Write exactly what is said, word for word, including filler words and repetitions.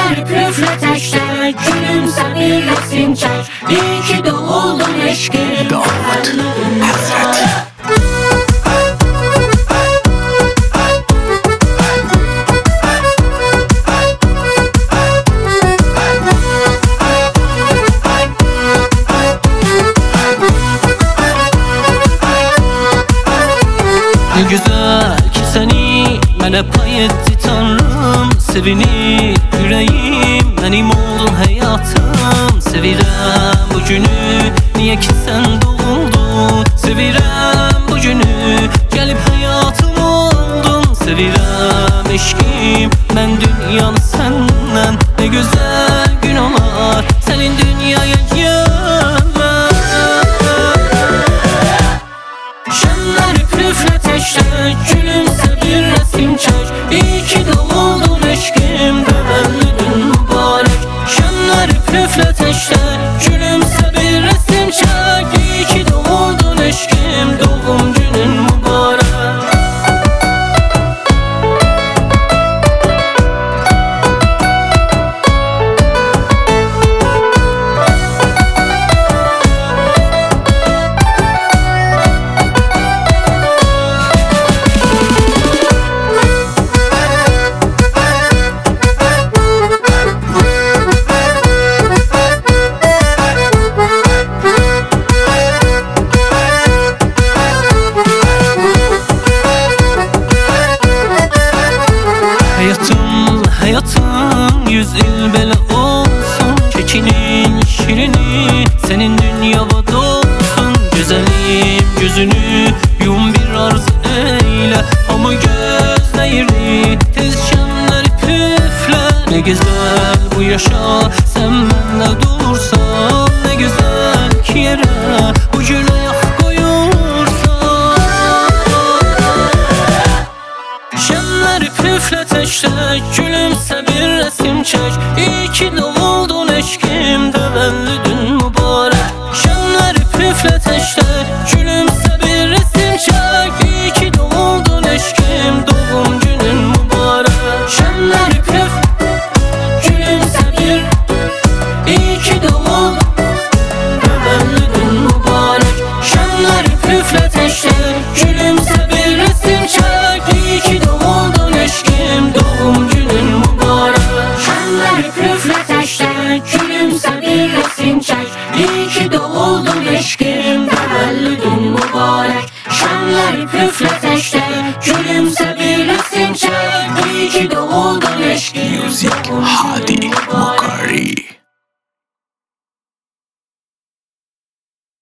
Şenler püfleteşte gülümse bir resim çek. İyi ki doğuldun eşkim Davut Hazreti. Ne güzel ki seni mənə pay etdi Tanrım. Sevinir yüreğim, benim oldun hayatım. Sevirəm bu günü, niye ki sen doğuldun. Sevirəm bu günü, gelip hayatım oldun. Sevirəm eşkim, ben dünyanı senden. Ne güzel gün olar senin dünyaya gelmen. Şenler püfleteşte gülümse bir resim çek. İyi ki doğuldun eşkim, tevellüdün mübarek. Şenler püfleteşte gülümse bir resim çek. İyi ki doğuldun eşkim, doğum günün mübarek. Hayatım, hayatım yüz il belə olsun. Kekinin şirini senin dünyada dolsun. Güzelim gözünü yum bir arzu eyle. Hamı gözleyirdi tez şenleri püfle. Ne güzel bu yaşa sen benimle dursan. Ne güzel ki yere bu gül ayak koyursan. Şenler püfleteşte gülümse bir resim çek. İyi ki doğuldun eşkim, tevellüdün mübarek. Şenler püfleteşte gülümse bir resim çek. İyi ki doğuldun eşkim, doğum günün mübarek. Şenler püf gülümse bir, iyi ki doğuldun tevellüdün mübarek. Şenler püfleteşte gülümse bir resim çek. İyi ki doğuldun eşkim, doğum günün mübarek. Şenler püfleteşte gülümse bir resim çek. İyi ki doğuldun eşkim, tevellüdün mübarek. Şenler püfleteşte gülümse bir resim çek. İyi ki doğuldun eşkim, Music doğum Hadi günün mübarek.